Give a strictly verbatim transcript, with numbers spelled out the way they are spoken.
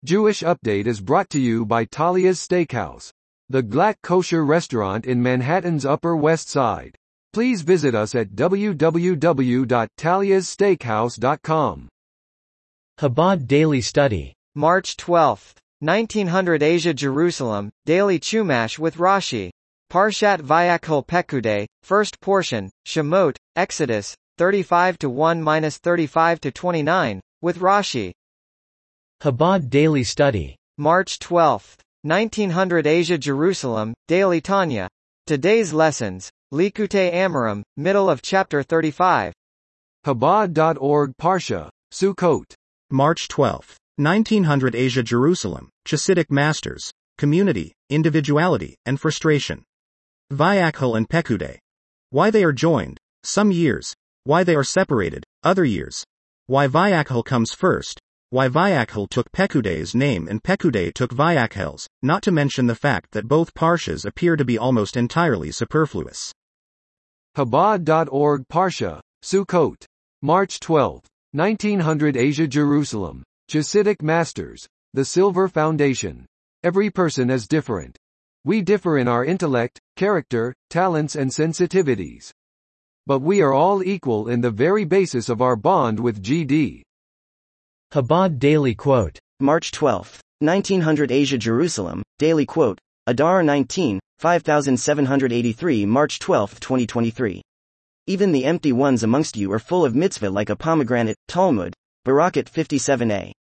Jewish Update is brought to you by Talia's Steakhouse, the Glatt kosher restaurant in Manhattan's Upper West Side. Please visit us at w w w dot talias steakhouse dot com. Chabad Daily Study. March twelfth, nineteen hundred Asia Jerusalem, Daily Chumash with Rashi. Parshat Vayakhel Pekudei, first portion, Shemot, Exodus, thirty-five to one to thirty-five to twenty-nine, with Rashi. Chabad Daily Study. March twelfth, nineteen hundred Asia Jerusalem, Daily Tanya. Today's lessons, Likutei Amarim, middle of chapter thirty-five. Chabad dot org Parsha, Sukkot. March twelfth, nineteen hundred Asia Jerusalem, Chassidic Masters, Community, Individuality, and Frustration. Vayakhel and Pekudei. Why they are joined, some years. Why they are separated, other years. Why Vayakhel comes first. Why Vayakhel took Pekudei's name and Pekudei took Vayakhel's, not to mention the fact that both Parshas appear to be almost entirely superfluous. Chabad dot org Parsha, Sukkot. March twelfth, nineteen hundred Asia Jerusalem, Chassidic Masters, the Silver Foundation. Every person is different. We differ in our intellect, character, talents and sensitivities. But we are all equal in the very basis of our bond with G D. Chabad Daily Quote. March twelfth, nineteen hundred Asia Jerusalem, Daily Quote, Adar nineteen, fifty-seven eighty-three March twelfth, twenty twenty-three. Even the empty ones amongst you are full of mitzvah like a pomegranate, Talmud, Barakot fifty-seven a.